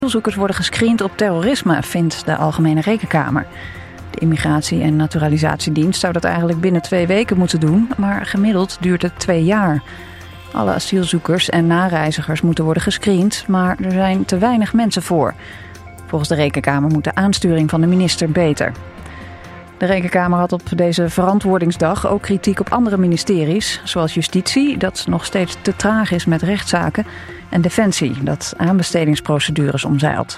Asielzoekers worden gescreend op terrorisme, vindt de Algemene Rekenkamer. De Immigratie- en Naturalisatiedienst zou dat eigenlijk binnen 2 weken moeten doen, maar gemiddeld duurt het 2 jaar. Alle asielzoekers en nareizigers moeten worden gescreend, maar er zijn te weinig mensen voor. Volgens de Rekenkamer moet de aansturing van de minister beter. De Rekenkamer had op deze verantwoordingsdag ook kritiek op andere ministeries, zoals Justitie, dat nog steeds te traag is met rechtszaken, en Defensie, dat aanbestedingsprocedures omzeilt.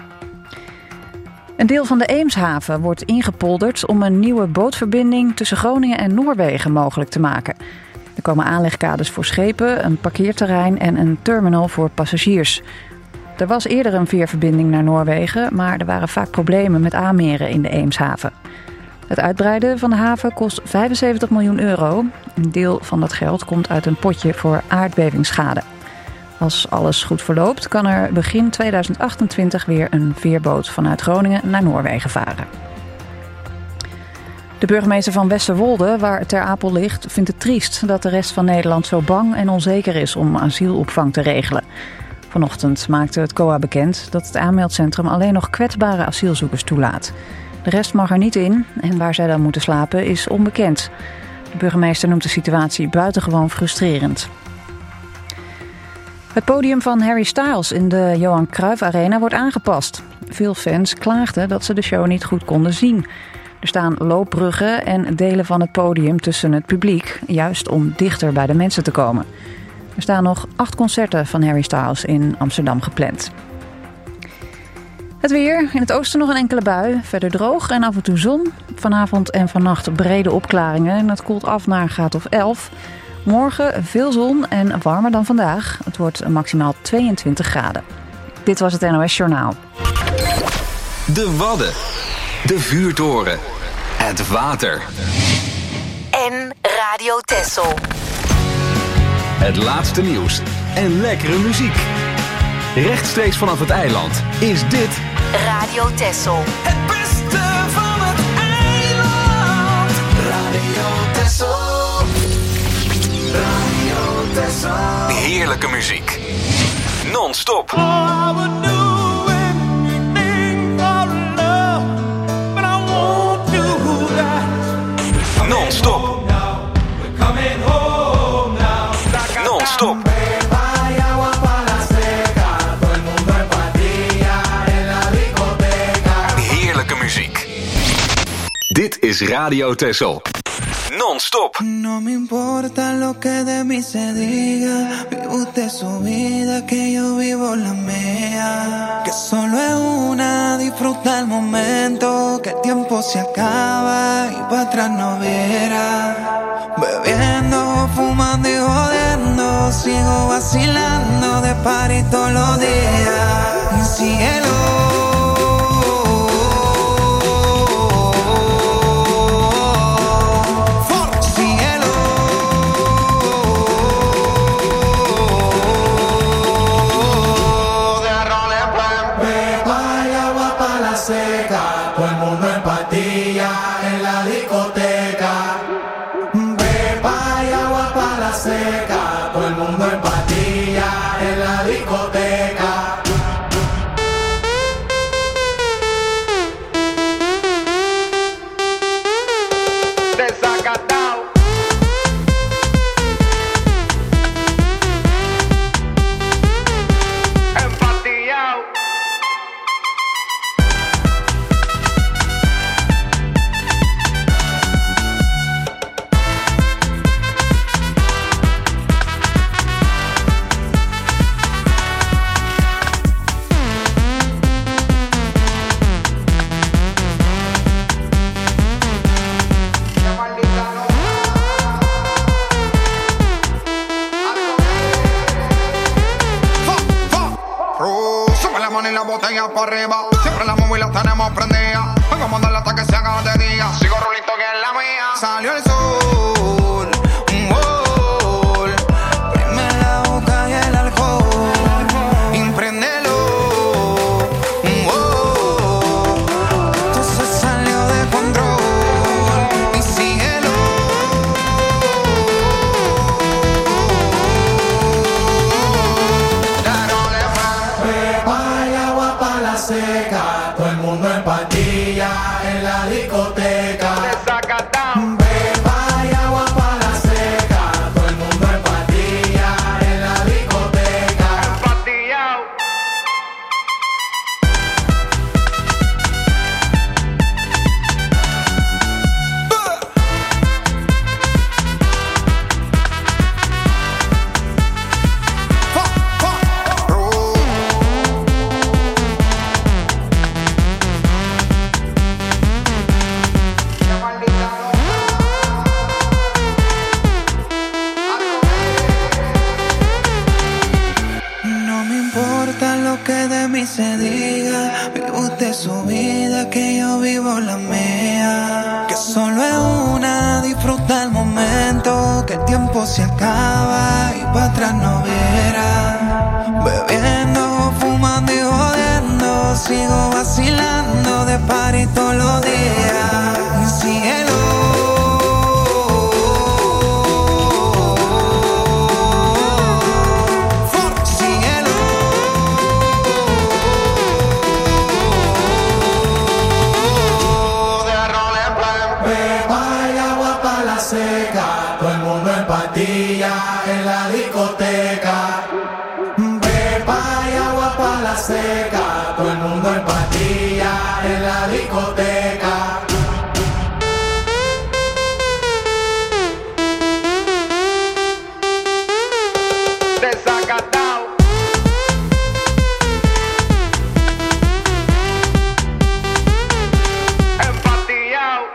Een deel van de Eemshaven wordt ingepolderd om een nieuwe bootverbinding tussen Groningen en Noorwegen mogelijk te maken. Er komen aanlegkades voor schepen, een parkeerterrein en een terminal voor passagiers. Er was eerder een veerverbinding naar Noorwegen, maar er waren vaak problemen met aanmeren in de Eemshaven. Het uitbreiden van de haven kost €75 miljoen. Een deel van dat geld komt uit een potje voor aardbevingsschade. Als alles goed verloopt, kan er begin 2028 weer een veerboot vanuit Groningen naar Noorwegen varen. De burgemeester van Westerwolde, waar Ter Apel ligt, vindt het triest dat de rest van Nederland zo bang en onzeker is om asielopvang te regelen. Vanochtend maakte het COA bekend dat het aanmeldcentrum alleen nog kwetsbare asielzoekers toelaat. De rest mag er niet in en waar zij dan moeten slapen is onbekend. De burgemeester noemt de situatie buitengewoon frustrerend. Het podium van Harry Styles in de Johan Cruijff Arena wordt aangepast. Veel fans klaagden dat ze de show niet goed konden zien. Er staan loopbruggen en delen van het podium tussen het publiek, juist om dichter bij de mensen te komen. Er staan nog 8 concerten van Harry Styles in Amsterdam gepland. Het weer. In het oosten nog een enkele bui. Verder droog en af en toe zon. Vanavond en vannacht brede opklaringen. En het koelt af naar een graad of 11. Morgen veel zon en warmer dan vandaag. Het wordt maximaal 22 graden. Dit was het NOS Journaal. De Wadden. De vuurtoren. Het water. En Radio Texel. Het laatste nieuws en lekkere muziek. Rechtstreeks vanaf het eiland is dit Radio Texel. Het beste van het eiland. Radio Texel. Radio Texel. heerlijke muziek. Non-stop. I would do anything for love, but I won't do that. Non-stop. Non-stop. Heerlijke muziek. Dit is Radio Texel. Non-stop. No me importa lo que de mí se diga. Vive usted su vida, que yo vivo la mía. Que solo es una, disfruta el momento. Que el tiempo se acaba y para atrás no verá. Bebiendo, fumando y jodiendo. Sigo vacilando de party todos los días. Cielo. Todo el mundo en patilla en la discoteca. Pepa y agua para la seca. Todo el mundo en patilla en la discoteca. Desacatado. Empatillado. Botella para arriba, siempre la móvil la tenemos prendida. Vengo a mandarla hasta que se haga de día. Sigo rulito que es la mía. Salió el sol, un gol. Prime la boca y el alcohol. Impréndelo, un gol. Esto se salió de control. Y síguelo. la seca, todo el mundo en patilla en la discoteca. Beba y agua pa' la seca, todo el mundo en patilla en la discoteca. Se diga, vive usted su vida, que yo vivo la mía. Que solo es una, disfruta el momento, que el tiempo se acaba y para atrás no verá. Bebiendo, fumando y jodiendo, sigo vacilando de party todos los días. Y síguelo. Seca, todo el mundo en patilla en la discoteca. Beba y agua pa' la seca, todo el mundo en patilla en la discoteca. Desacatao. Empatillao.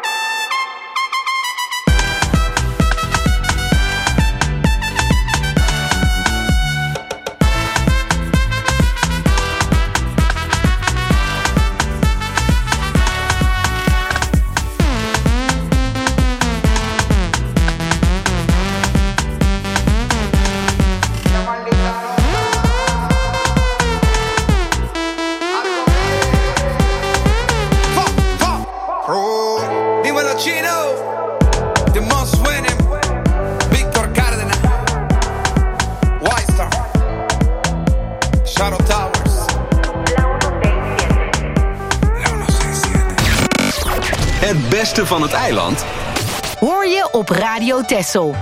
Het beste van het eiland hoor je op Radio Texel.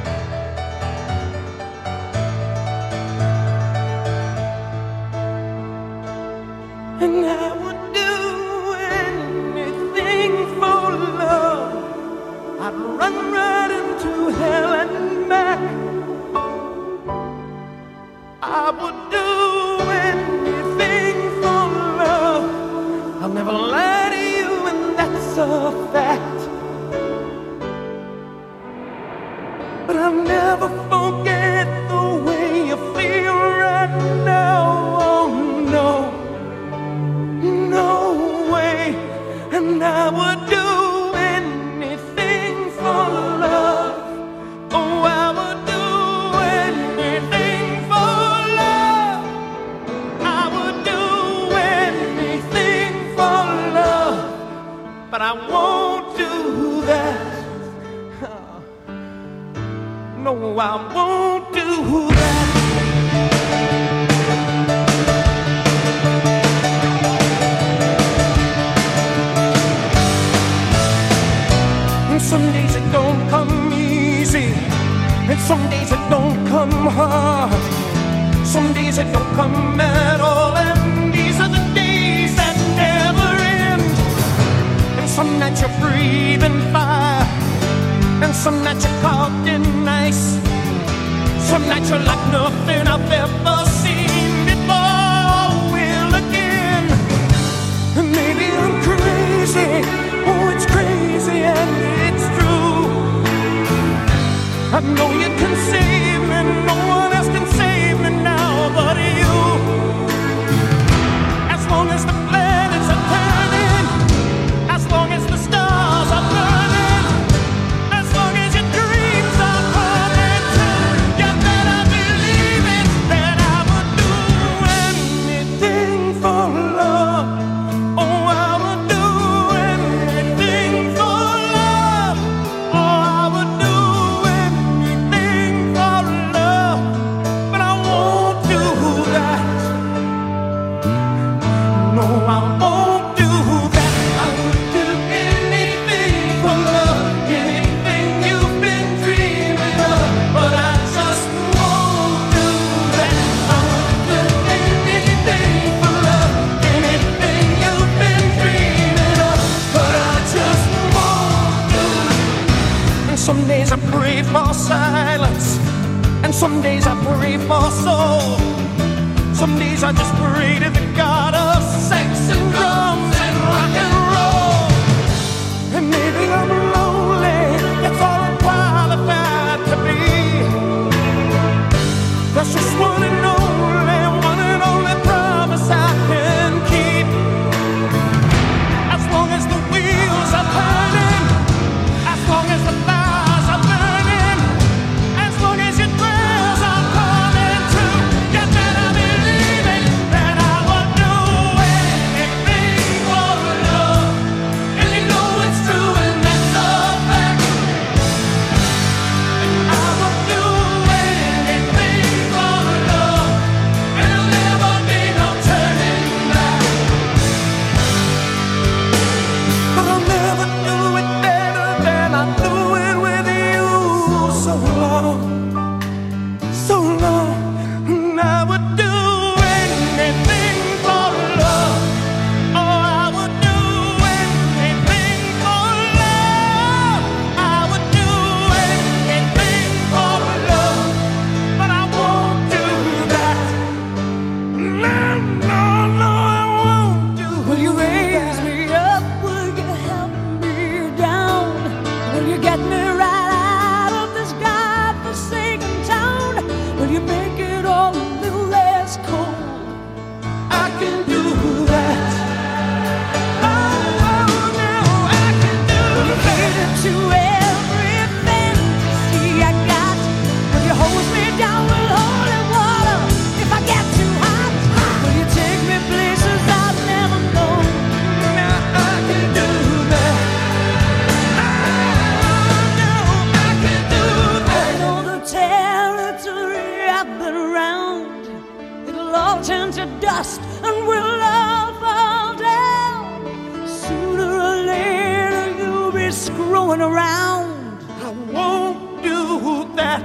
And I would do anything for love. I'd run right into hell and back. I would do anything for love. I'll never lie to you, and that's a fact. But I'll never forget the way you feel right now. Oh no, no way. And I would do anything for love. Oh, I would do anything for love. I would do anything for love. But I won't do that. No, I won't do that. And some days it don't come easy, and some days it don't come hard. Some days it don't come at all, and these are the days that never end. And some nights you're breathing fire, and some nights you're caught in ice. Some nights you're like nothing I've ever seen before. Will again. And maybe I'm crazy. Oh, it's crazy and it's true. I know you can save me. No one else can save me now but you. As long as the planets are turning, as long as the stars are burning, as long as your dreams are coming true, you better believe it, that I would do anything for love. Oh, I would do anything for love. Oh, I would do anything for love. But I won't do that. No, Some days I pray for silence, and some days I pray for soul. Some days I just pray to the God of sex and drums and rock and roll. And maybe I'm lonely, that's all I'm qualified to be. That's just one and only promise I can keep. As long as the wheels are turning, as long as the fires are burning, as long as your prayers are coming true, you better believe it, that I would do anything for love. And you know it's true, and that's a fact. And I would do anything for love, and there'll never be no turning back. But I'll never do it better than I do it with you. So long, and I would do anything for love. Oh, I would do anything for love. I would do anything for love, but I won't do that. No, I won't do. Will you raise me up? Will you help me down? Will you get me right out of this godforsaken town? Will you make it all a little less cold? I can do that. Oh, no, I can do Will you cater to every fantasy I got? Will you hose me down with holy water if I get too hot? Will you take me places I've never known? Now I can do that. Oh, no, I can do I that. know the territory I've been around. It'll all turn to dust and we'll all fall down. Sooner or later you'll be screwing around. I won't do that.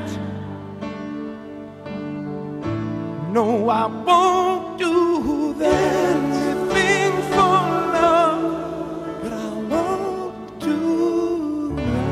No, I won't do that. Anything for love, but I won't do that.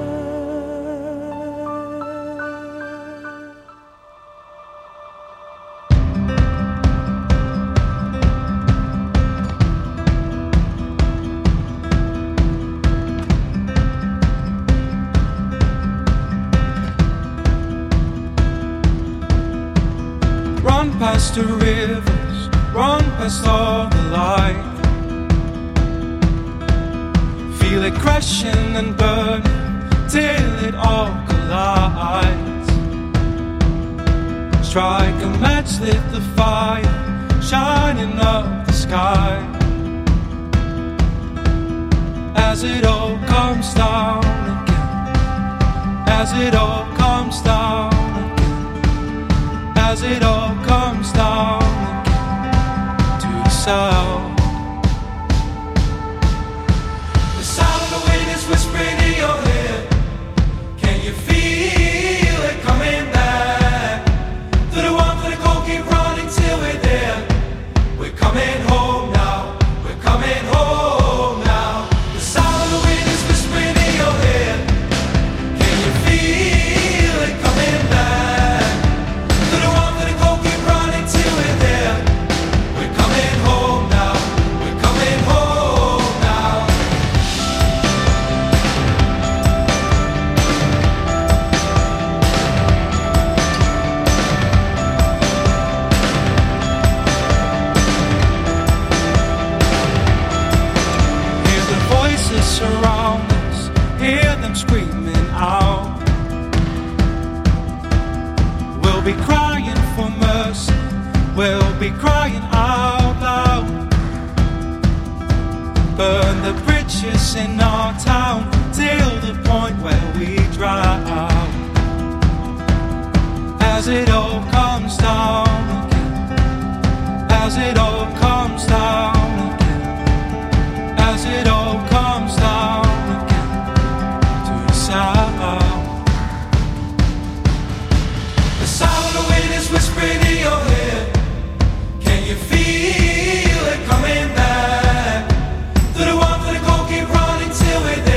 Run past the rivers, run past all the light. Feel it crashing and burning till it all collides. Strike a match, lit the fire, shining up the sky. As it all comes down again, as it all comes down again, as it all comes down again to the sound. The sound of the wind is whispering in your head. Can you feel it coming back? To the one for the goal, keep running till we're there. We're coming home now, we're coming home now. The sound of the wind is whispering in your head. Can you feel it coming back? To the one for the goal, keep running till we're there. We're coming home now, we're coming home now. Hear the voices surround us, hear them screaming out. We'll be crying for mercy, we'll be crying out loud. Burn the bridges in our town till the point where we drown. As it all comes down again, as it all comes down again, as it all comes down again to the sound. The sound of the wind is whispering in your head. Can you feel it coming back? To the one for the goal, keep running till we're there.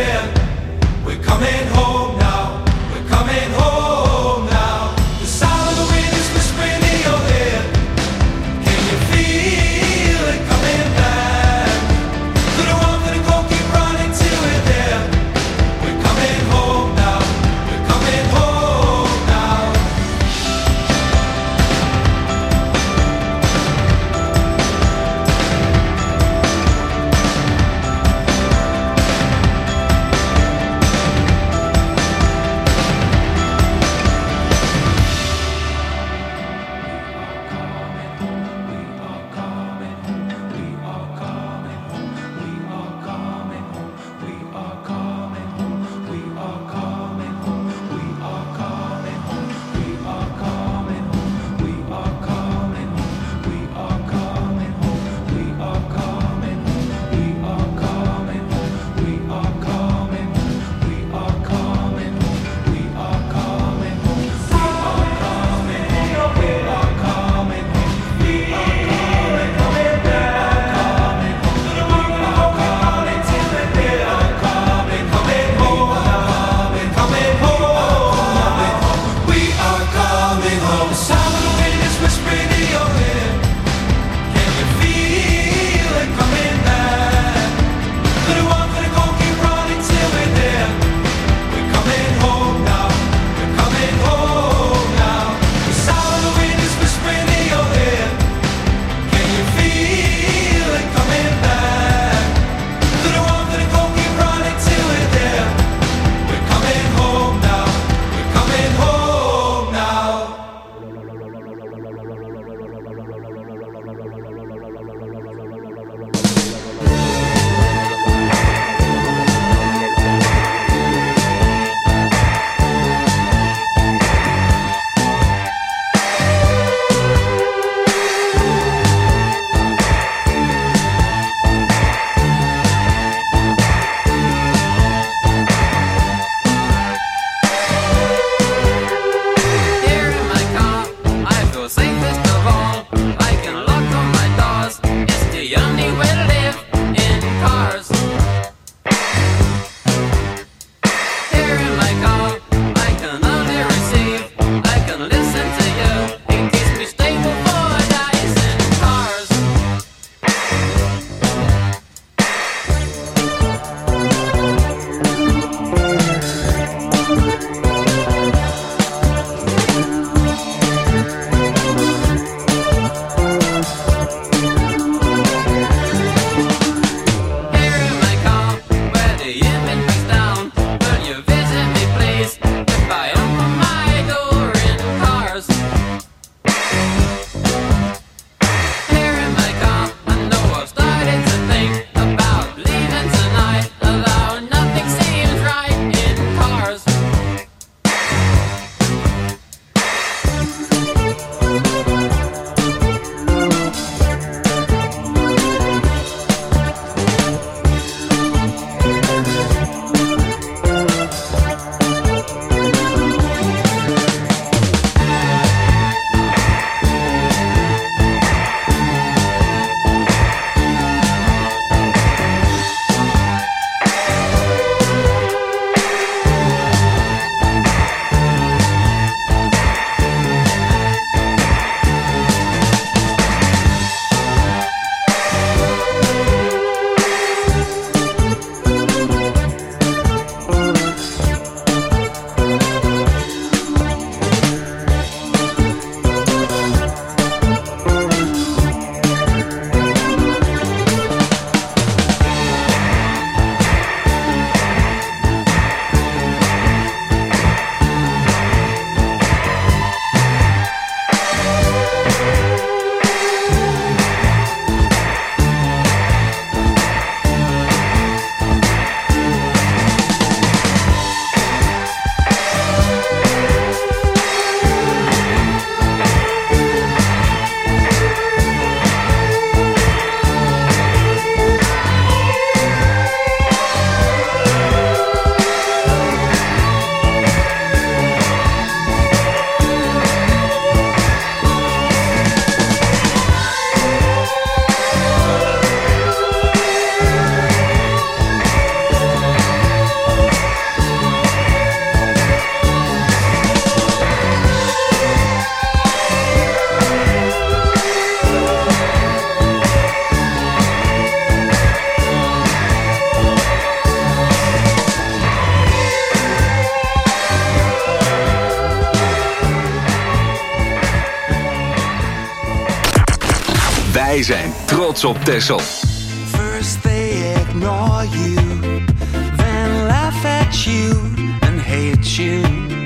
Wij zijn trots op Texel. First they ignore you, then laugh at you and hate you.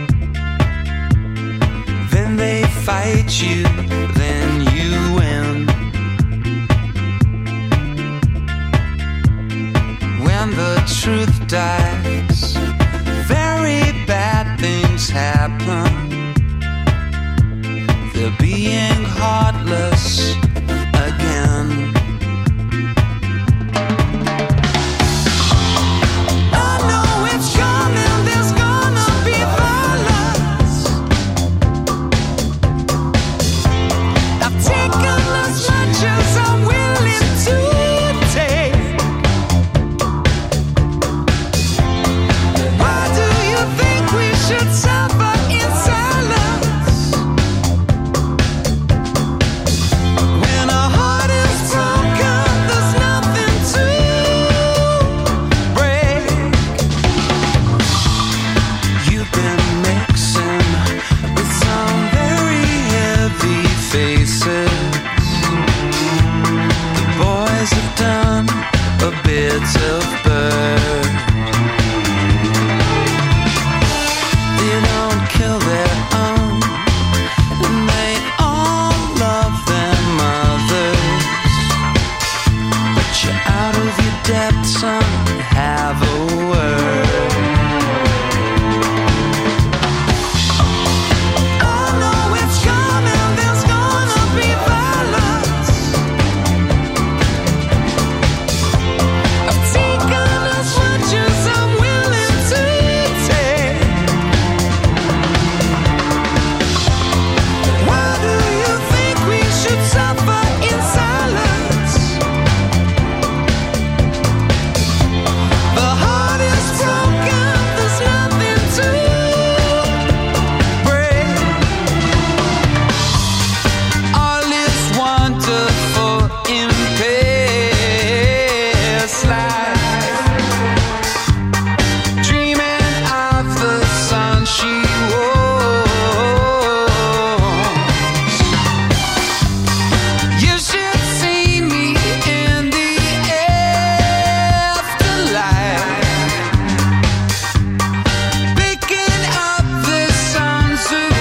Then they fight you, then you win. When the truth dies, very bad things happen. They're being heartless again. I know it's coming, there's gonna be violence. I've taken as much as I'm willing to take. Why do you think we should suffer in silence? When a heart is broken, there's nothing to break. You've been mixing with some very heavy faces. The boys have done a bit of bird. They don't kill their own, and they all love their mothers. But you're out of your depth, son, have a word. I know it's coming, there's gonna be violence. I've taken as much as I'm willing to take. Why do you think we should suffer in silence? The heart is broken, there's nothing to break. All is wonderful in past life. Dreaming of the sun she was. You should see me in the afterlife, picking up the sons of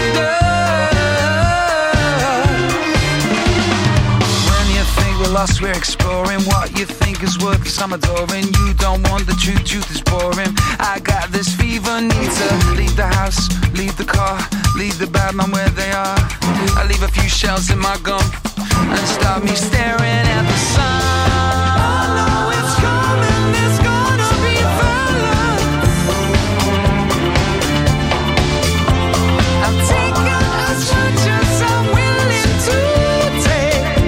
God. When you think we're lost, we're exploring what you think is worth some adoring. You don't want the truth, truth is boring. I got this fever, need to leave the house, leave the car, leave the bad man where they are. I leave a few shells in my gum and start me staring at the sun. I know it's coming, there's gonna be violence. I've taken as much as I'm willing to take.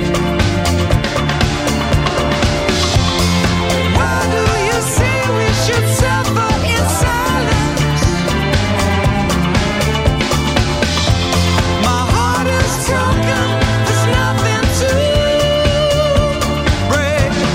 Why do you say we should suffer in silence? My heart is broken, there's nothing to break.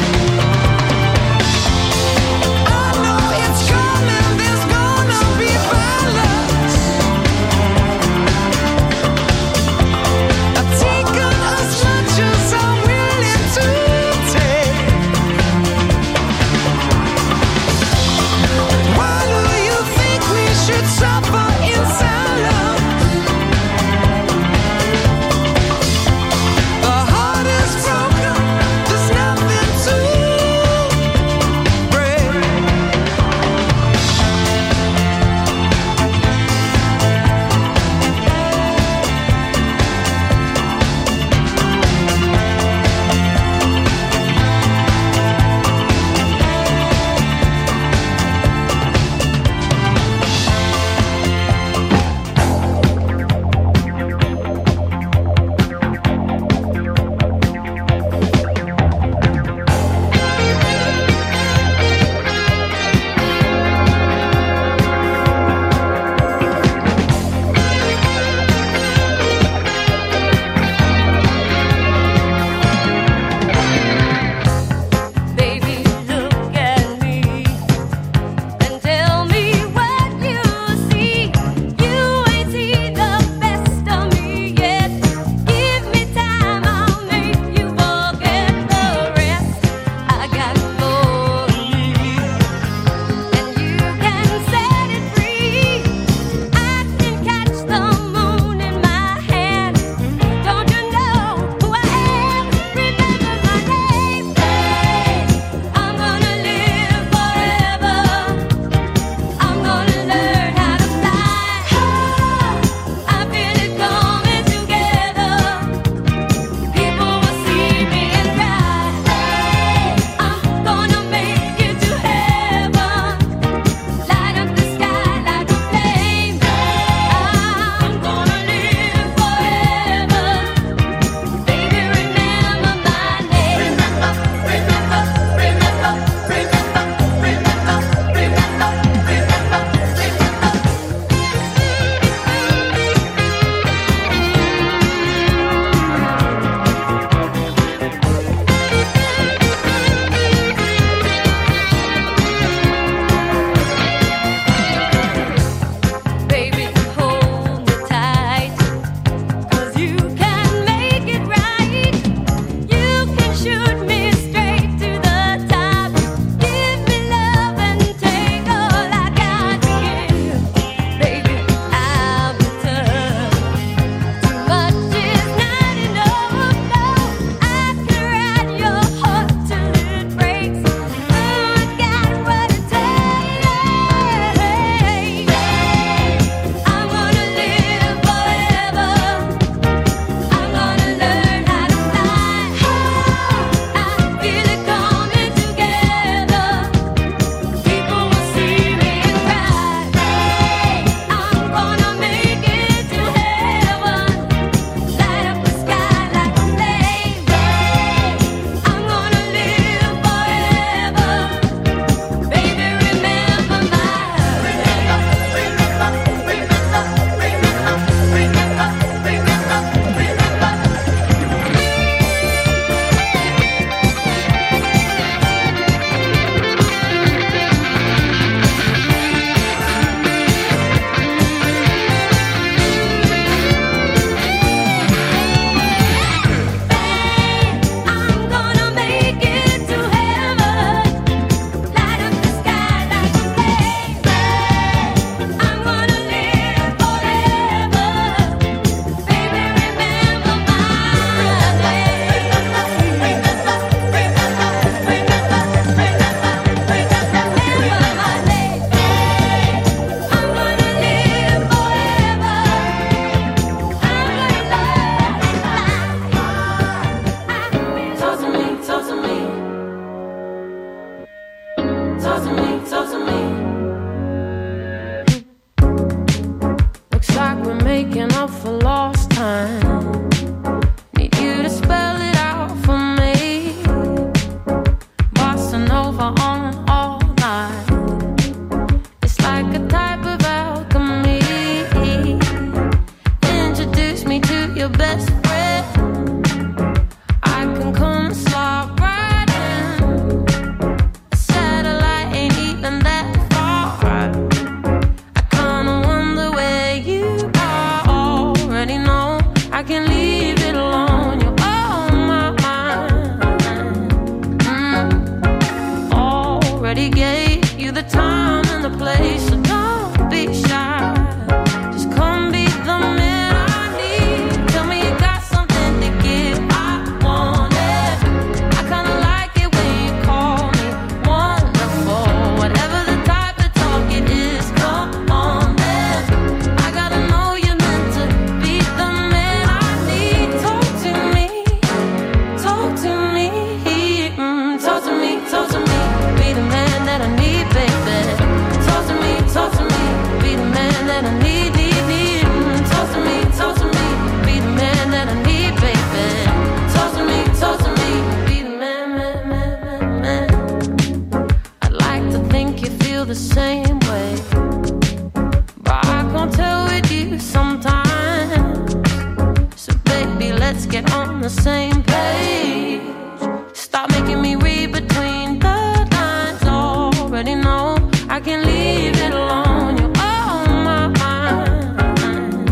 already gave you the time and the place, so don't be shy. Just come be the man I need. Tell me you got something to give, I want it. I kinda like it when you call me wonderful. Whatever the type of talk it is, come on then. I gotta know you're meant to be the man I need. Talk to me, talk to me, talk to me, talk to me. Be the man that I need, baby. Talk to me, be the man that I need, need. Talk to me, be the man that I need, baby. Talk to me, be the man, man. I'd like to think you feel the same way, but I can't tell with you sometimes. So baby, let's get on the same page. Stop making me read between the lines. Already know I can leave it alone. You're on my mind.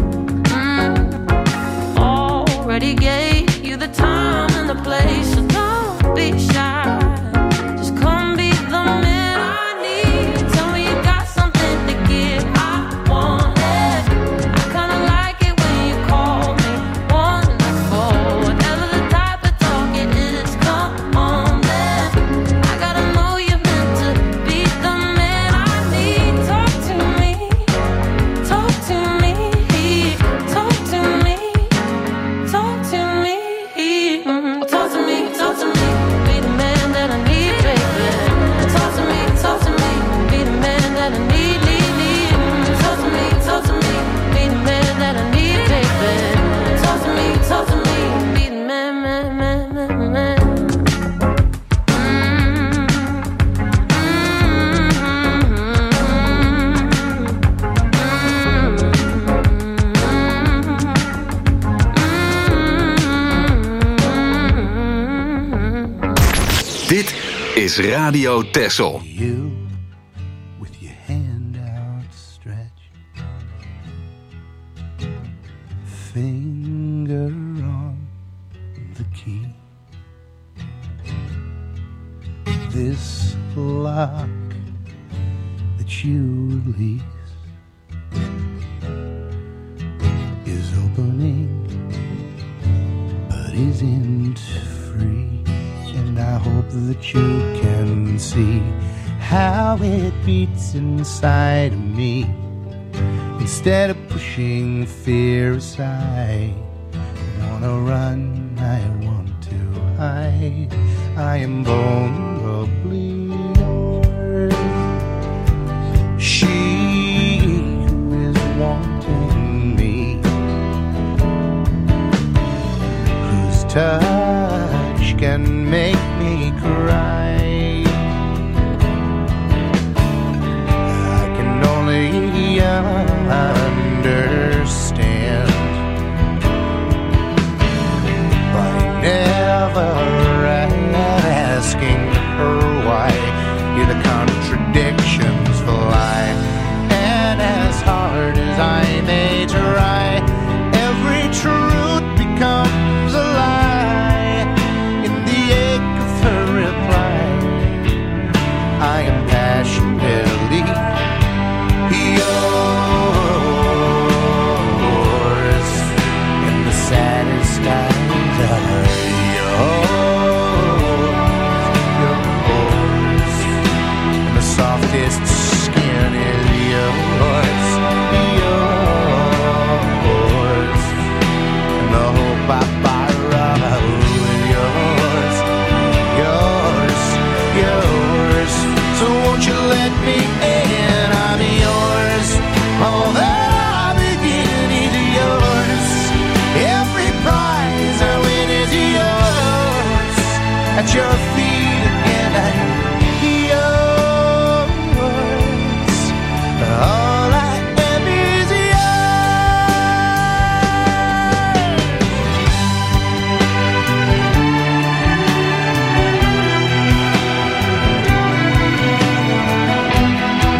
Already gave you the time and the place, so don't be shy. Just come be the man I need. Tell me you got something to give, I want it. I kinda like it when you call me wonderful. Whatever the type of talk it is, come on then. I gotta know you're meant to be the man I need. Talk to me, talk to me, talk to me, talk to me, talk to me, talk to me. Be the man that I need, baby. Talk to me, be the man that I need, need. Talk to me, be the man that I need, baby. Talk to me, be the man, man. Dit is Radio Texel. You with your hand outstretched, finger on the key. This lock that you release is opening, but isn't free. And I hope that you can see how it beats inside of me. Instead of pushing fear aside, I wanna run, I want to hide. I am vulnerably yours. She who is wanting me, whose touch can make me cry. I can only understand by never asking her why. Hear the contradictions fly, and as hard as I may try, every truth becomes a lie. In the ache of her reply, I am passionately yours, and the saddest eyes are yours, and the softest skin is yours, and the hope I borrow is yours, yours. So won't you let me in? I'm yours. All that I begin is yours. Every prize I win is yours. At your feet again, I'm yours. All I am is yours.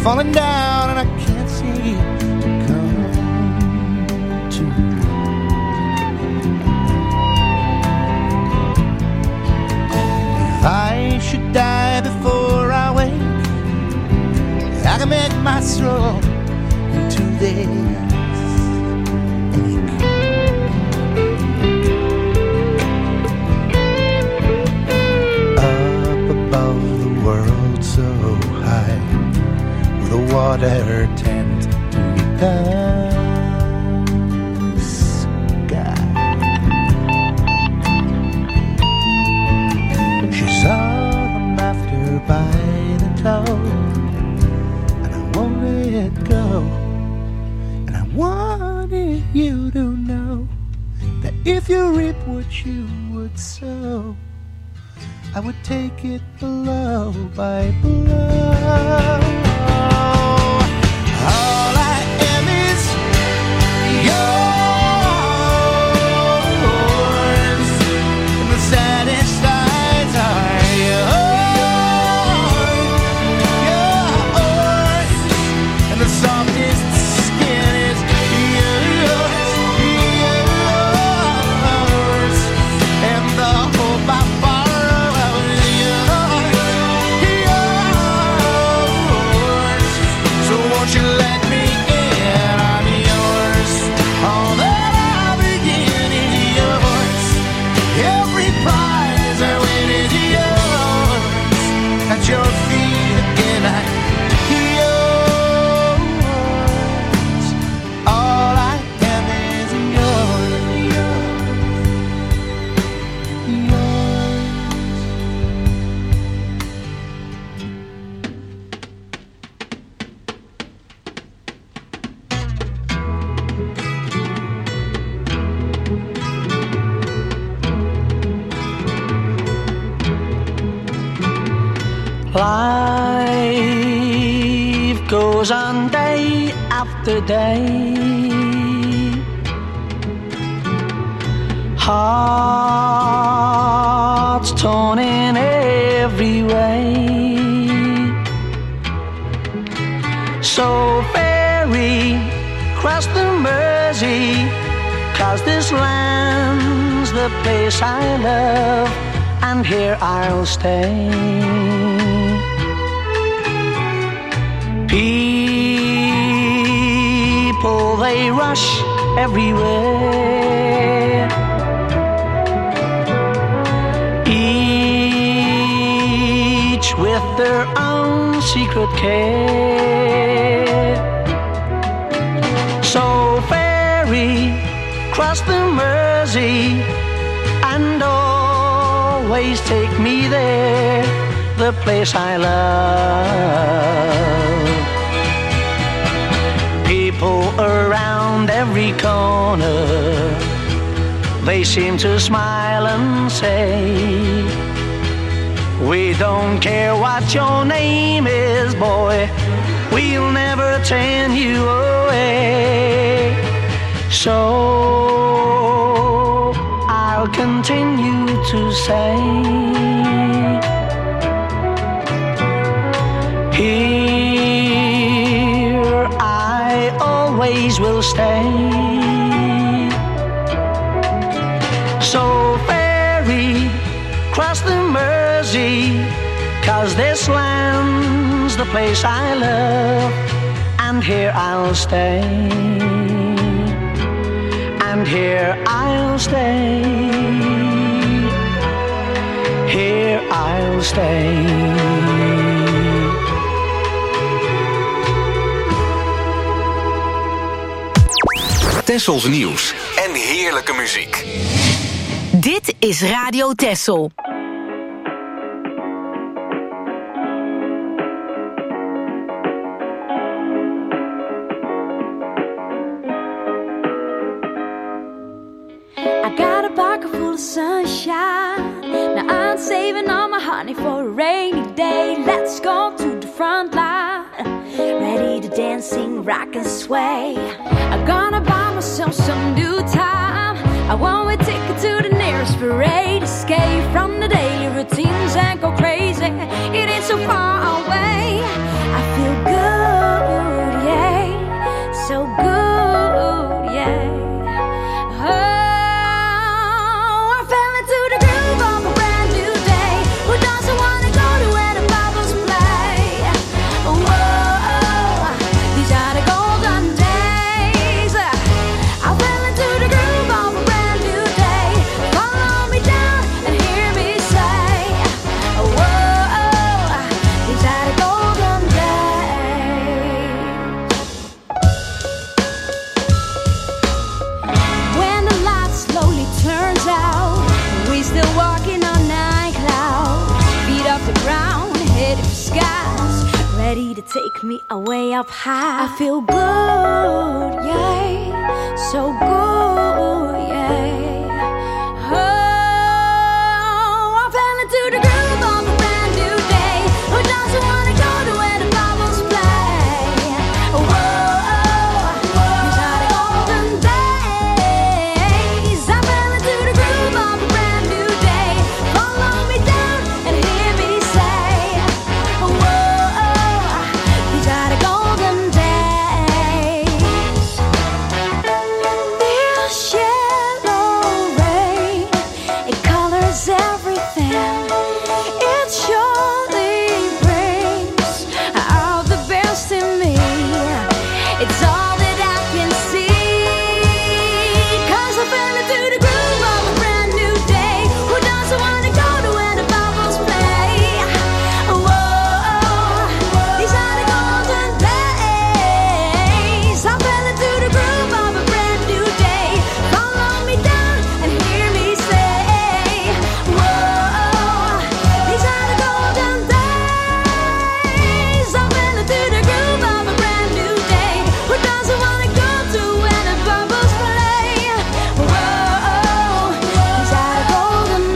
falling down and I can't seem to come to. If I should die before I wake, I can make my soul into this ache. Up above the world so high, where the water tends to meet the sky. She saw them after by the toe, and I won't let go. And I wanted you to know that if you reap what you would sow, I would take it blow by blow. All I am is yours, and the saddest eyes are yours, and the softest skin is yours, and the hope I borrow is yours. So won't you let me in? I'm yours. All that I begin is yours. Every prize I win is yours. At your feet again, I'm yours. All I am is yours. Life goes on day after day. Hearts torn in every way. So ferry cross the Mersey, 'cause this land's the place I love, and here I'll stay. People, they rush everywhere, each with their own secret care. So ferry cross the Mersey and always take me there, the place I love. People around every corner, they seem to smile and say, we don't care what your name is, boy, we'll never turn you away. So I'll continue to say, here I always will stay. So ferry cross the Mersey, 'cause this land's the place I love, and here I'll stay, and here I'll stay, here I'll stay. Tessels nieuws en heerlijke muziek. Dit is Radio Tessel. I got a pocket full of sunshine. Now I'm saving all my honey for a rainy day. Let's go to the front line, ready to dance, sing, rock and sway. I'm gonna buy myself some new time. I want a ticket to the nearest parade. Escape from the daily routines and go crazy. It ain't so far away. I feel good. me way up high. I feel good, yeah, so good, yeah. Oh, I fell into the groove of a brand new day. Who doesn't wanna go to where the bubbles play? Whoa, these are the golden days. I fell into the groove of a brand new day. Follow me down and hear me say, whoa, these are the golden days. This yellow rain, it colors everything. It surely brings out the best in me. It's all that I can see. 'Cause I fell into the groove of a brand new day. Who doesn't wanna go to where the bubbles play? Whoa, these are the golden days. I fell into the groove of a brand new day. Follow me down and hear me say, whoa, these are the golden days. I fell into the groove of a brand new day. Who doesn't wanna go to where the bubbles play? Whoa, these are the golden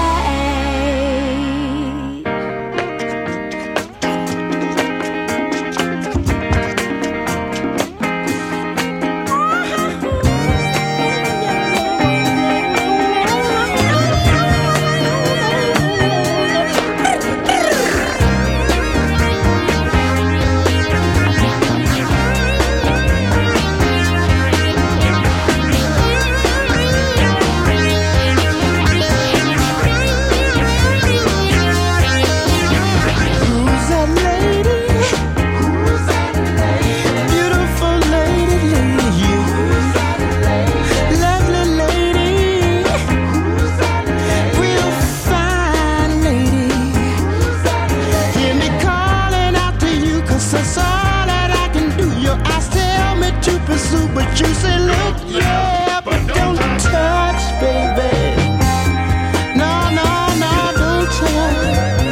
Who's that lady? Who's that lady? Beautiful lady, lady. Who's that lady? Lovely lady. Who's that lady? Real fine lady. Who's that lady? Hear me calling out to you, 'cause that's all that I can do. Your eyes tell me to pursue, but you say look, yeah, but don't touch, baby. No, no, no, don't touch.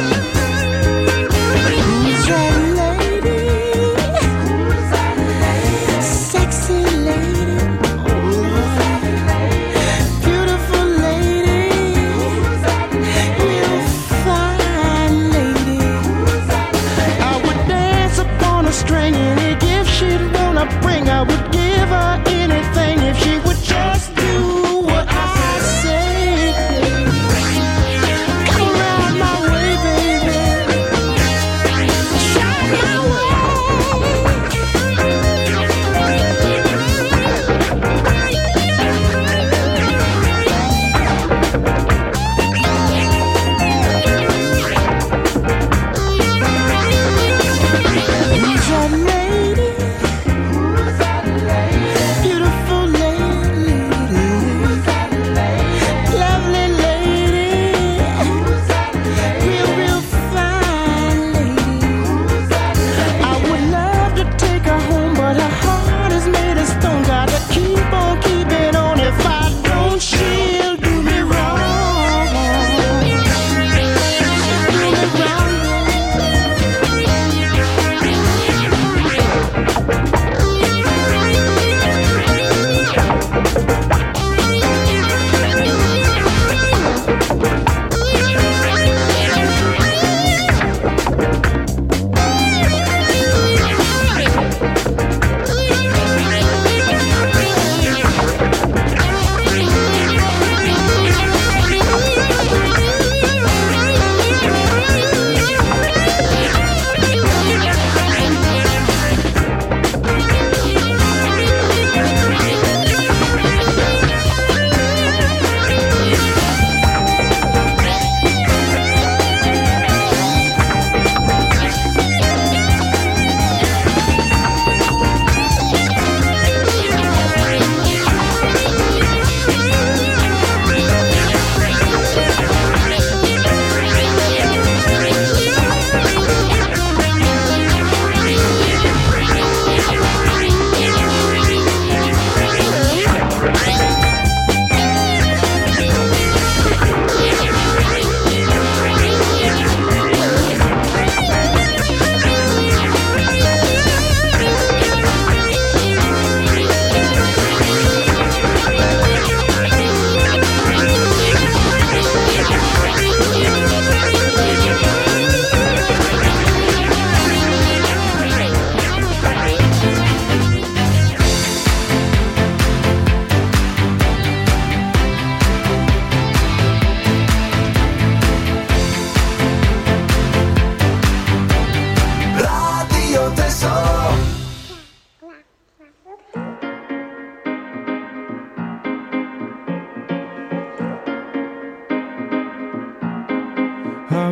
Who's that lady? Who's that lady? Sexy lady. Beautiful lady. Who's that lady? Real fine lady. I would dance upon a string, any gift she'd wanna bring. I would give her anything if she would just do what I say. Come around my way, baby. Shine my way. Who's that lady?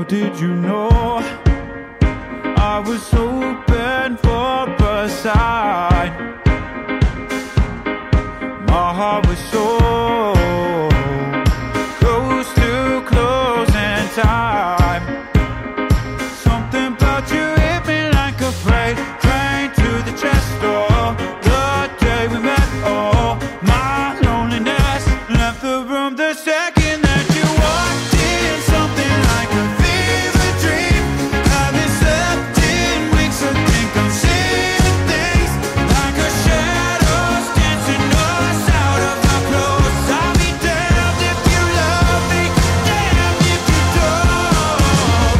did you know I was hoping for a sign? My heart was so close to closing time. Something about you hit me like a freight train to the chest door. The day we met, oh, my loneliness left the room the second that you walked in. Something like a fever dream. Haven't slept in weeks, I think I'm seeing things like a shadows dancing us out of our clothes. I'll be damned if you love me, damned if you don't.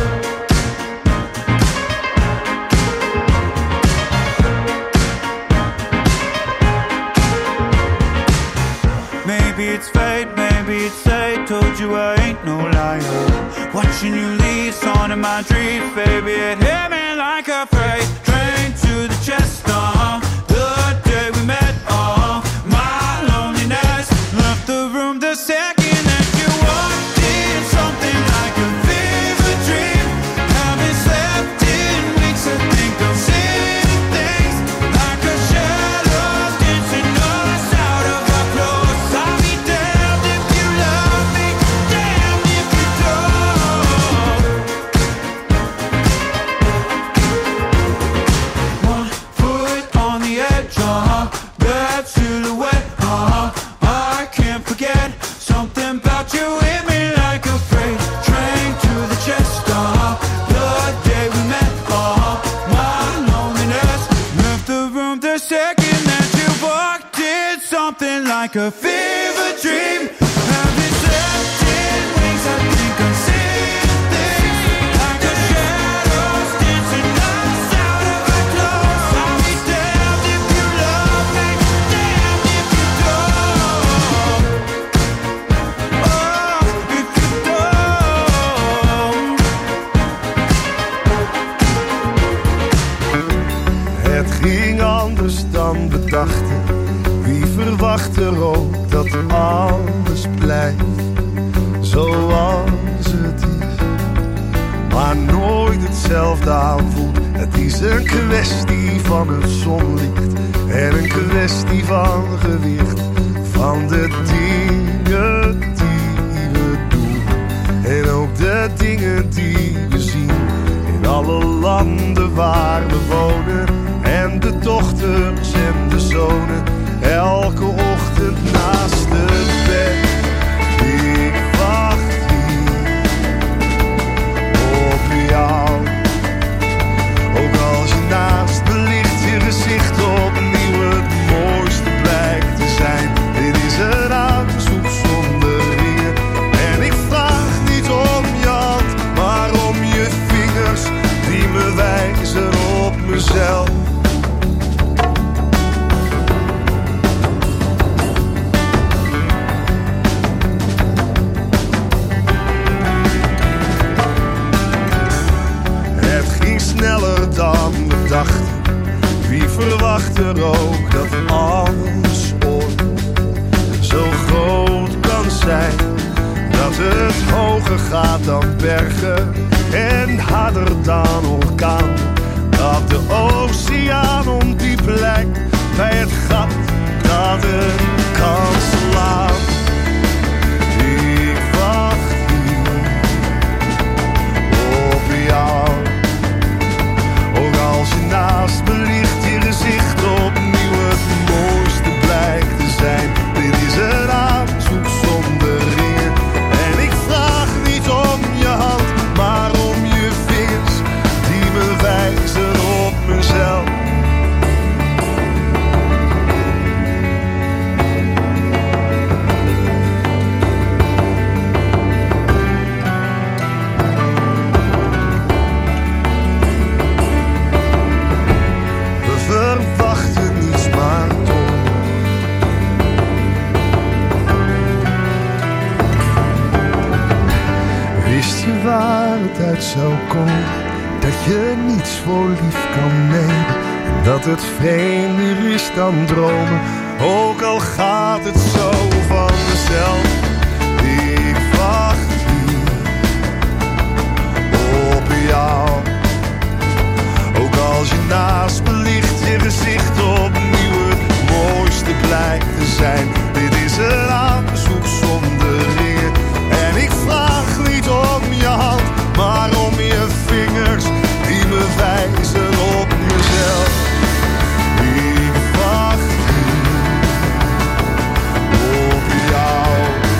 Maybe it's fate, maybe it's fate. Told you I ain't no liar. Watching you leave, on in my dreams, baby, it hit me like a freight train to the chest. The day we met, my loneliness left the room the second that you walked in. Something like a fever dream. Haven't slept in weeks, I think I'm seeing things like a shadows dancing us out of our clothes. I'll be damned if you love me, damned if you don't. One foot on the edge, that silhouette, I can't forget. Something about you hit me like a freight train to the chest. The day we met, my loneliness left the room the second that you walked in. Something like a fever dream. Haven't slept in weeks, I think I'm seeing things like a shadows dancing us out of our clothes. I'll be damned if you love me, damned if you don't. Oh, if you don't. Het ging anders dan we dachten. Wie verwacht er ook dat alles blijft zoals het is, maar nooit hetzelfde aanvoelt. Het is een kwestie van het zonlicht en een kwestie van gewicht, van de dingen die we doen en ook de dingen die we zien in alle landen waar we wonen. En de dochters en de zonen, elke ochtend naast het bed. Ik wacht hier op jou. Ook als je naast me ligt, je gezicht opnieuw het mooiste blijkt te zijn. Dit is een aanzoek zonder weer. En ik vraag niet om je hand, maar om je vingers die me wijzen op mezelf. Sneller dan we dachten. Wie verwacht er ook dat alles ooit zo groot kan zijn, dat het hoger gaat dan bergen en harder dan orkaan, dat de oceaan ondiep lijkt bij het gat dat het kan slaan. Ik wacht hier op jou. Als je naast me ligt, je gezicht opnieuw het mooiste blijkt te zijn. Dit is een aanzoek zonder ringen. En ik vraag niet om je hand, maar om je vingers die me wijzen op mezelf. Waar het uit zou komen, dat je niets voor lief kan nemen, en dat het vreemder is dan dromen, ook al gaat het zo van mezelf. Ik wacht hier Als je naast me ligt, je gezicht opnieuw het mooiste blijkt te zijn. Dit is een aanzoek zonder ringen. En ik vraag niet om je hand, maar om je vingers die me wijzen op mezelf. Ik wacht op jou.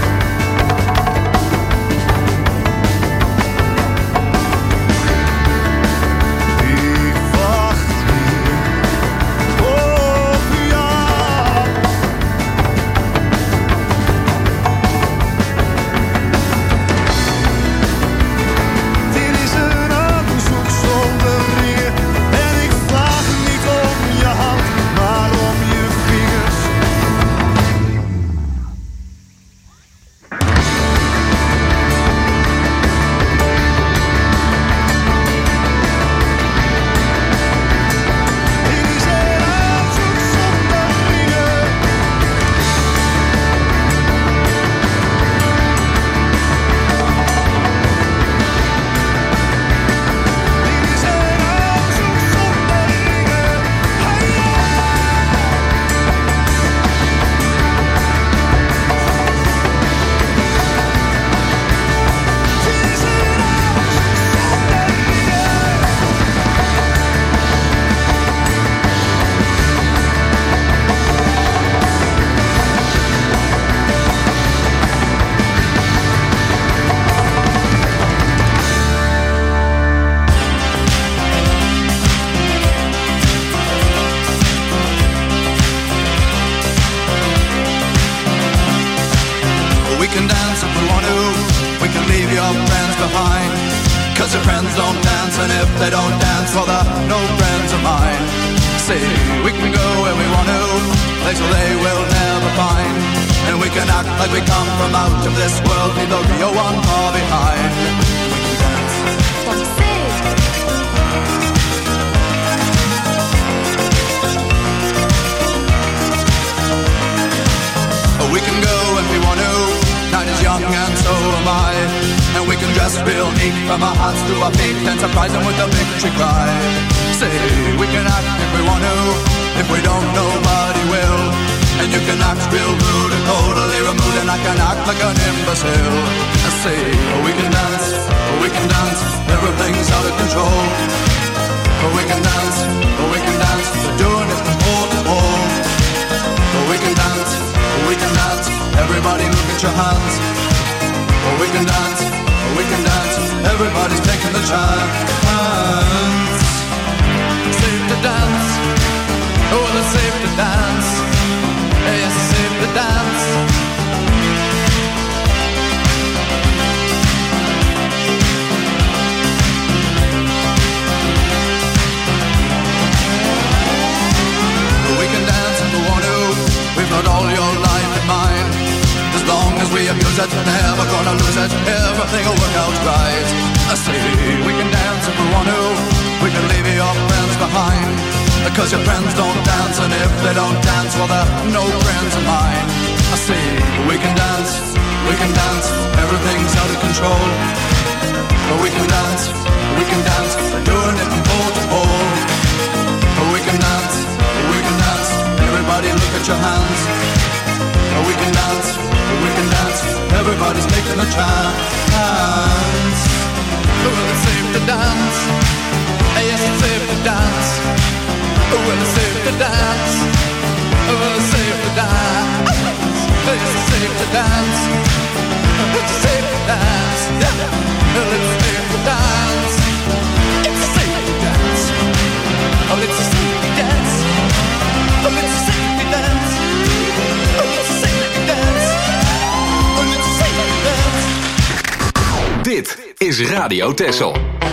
Dit is Radio Texel.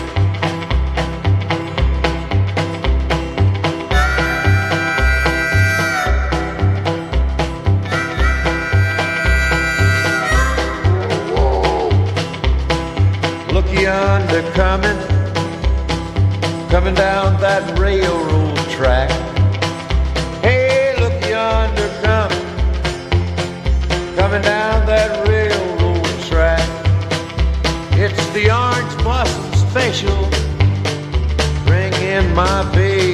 Look yonder coming down that railroad track. Hey, look yonder coming down that railroad track. It's the Orange Blossom Special, bringing my baby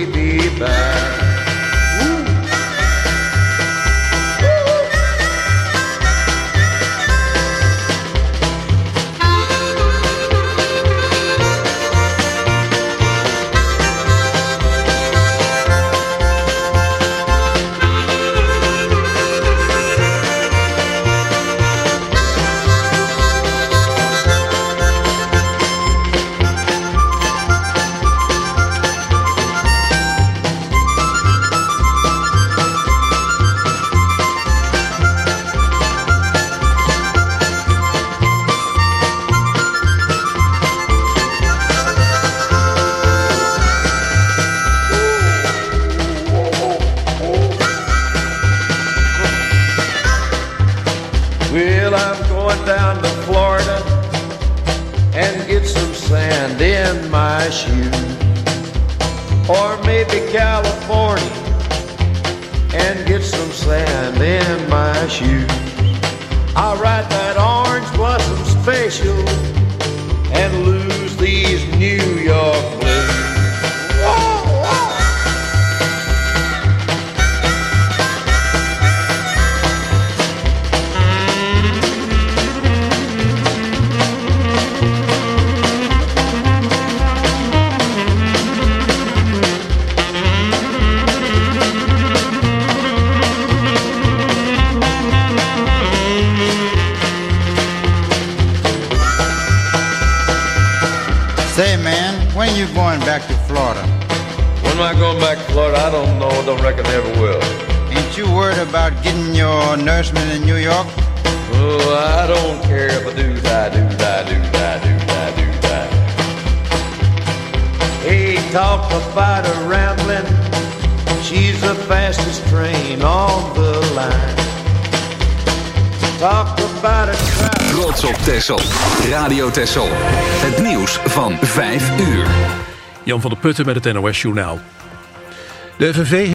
going down to Florida and get some sand in my shoes. Or maybe California and get some sand in my shoes. I'll ride that orange blossom special and lose these New York blues. Say, man, when you going back to Florida? When am I going back to Florida? I don't know. Don't reckon I ever will. Ain't you worried about getting your nourishment in New York? Oh, I don't care if I do, I do, I do, I do, I do, I do. Hey, talk about a rambling. She's the fastest train on the line. Talk about a traffic. Trots op Texel. Radio Texel. Het nieuws van 5 uur. Jan van der Putten met het NOS Journaal. De FNV